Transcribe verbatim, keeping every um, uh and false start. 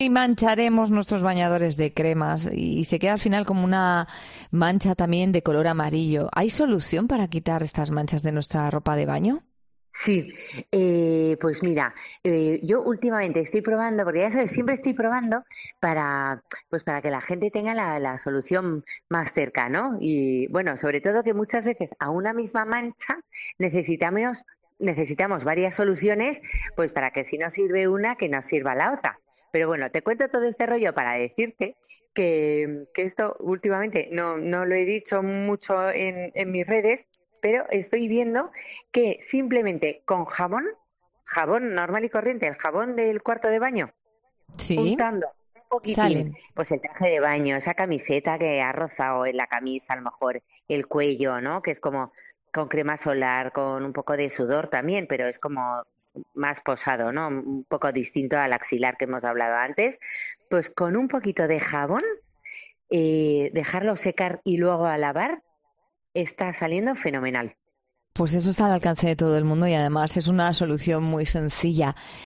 Y mancharemos nuestros bañadores de cremas y se queda al final como una mancha también de color amarillo. ¿Hay solución para quitar estas manchas de nuestra ropa de baño? Sí, eh, pues mira, eh, yo últimamente estoy probando, porque ya sabes, siempre estoy probando para, pues para que la gente tenga la, la solución más cerca, ¿no? Y bueno, sobre todo que muchas veces a una misma mancha necesitamos, necesitamos varias soluciones, pues para que si no sirve una, que nos sirva la otra. Pero bueno, te cuento todo este rollo para decirte que, que esto últimamente no, no lo he dicho mucho en, en mis redes, pero estoy viendo que simplemente con jabón, jabón normal y corriente, el jabón del cuarto de baño, Sí, untando un poquitín, salen. pues el traje de baño, esa camiseta que ha rozado en la camisa, a lo mejor el cuello, ¿no? Que es como con crema solar, con un poco de sudor también, pero es como más posado, ¿no? Un poco distinto al axilar que hemos hablado antes. Pues con un poquito de jabón, eh, dejarlo secar y luego a lavar, está saliendo fenomenal. Pues eso está al alcance de todo el mundo y además es una solución muy sencilla.